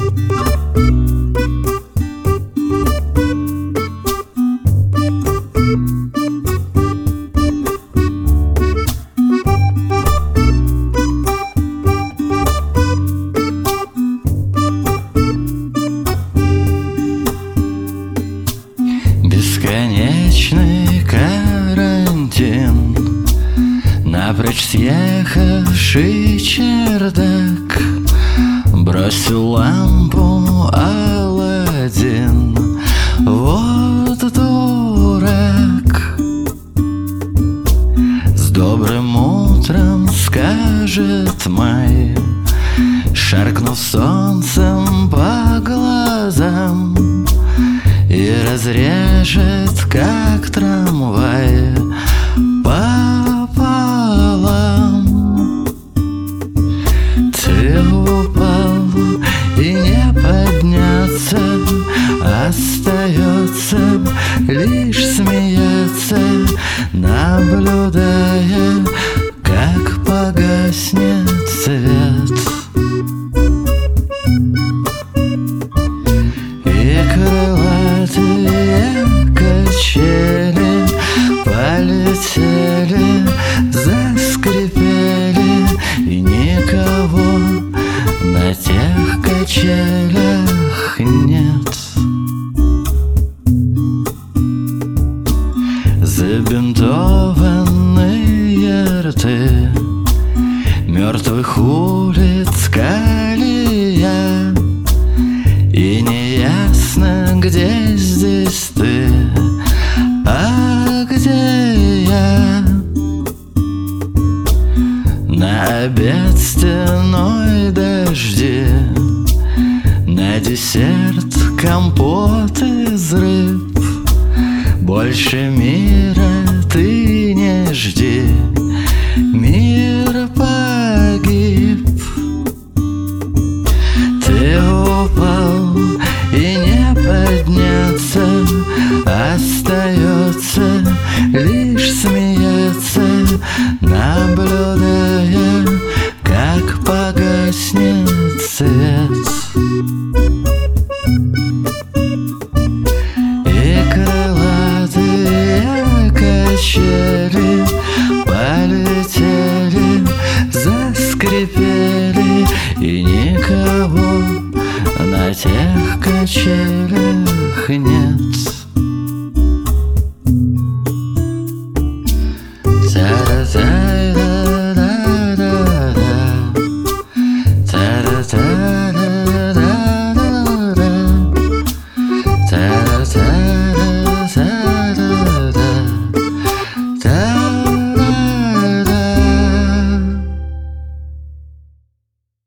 Бесконечный карантин, напрочь съехавший чердак, бросил лампу Аладдин. Вот дурак. С добрым утром скажет май, шаркнув солнцем по глазам, и разрежет, как трамвай, пополам. Ты упал, и не подняться, остается лишь смеяться, наблюдая, как погаснет свет. И крылатые качели полетели, заскрипели, и никого на тех качелях нет. Забинтованные рты мертвых улиц колея, и неясно, где здесь ты, а где я. На обед стеной дожди, на десерт компот из рыб. Больше мира ты не жди, мир погиб. Ты упал, и не подняться, остается лишь смеяться, наблюдая, как погаснет свет. И крылатые качели полетели, заскрипели, и никого на тех качелях нет.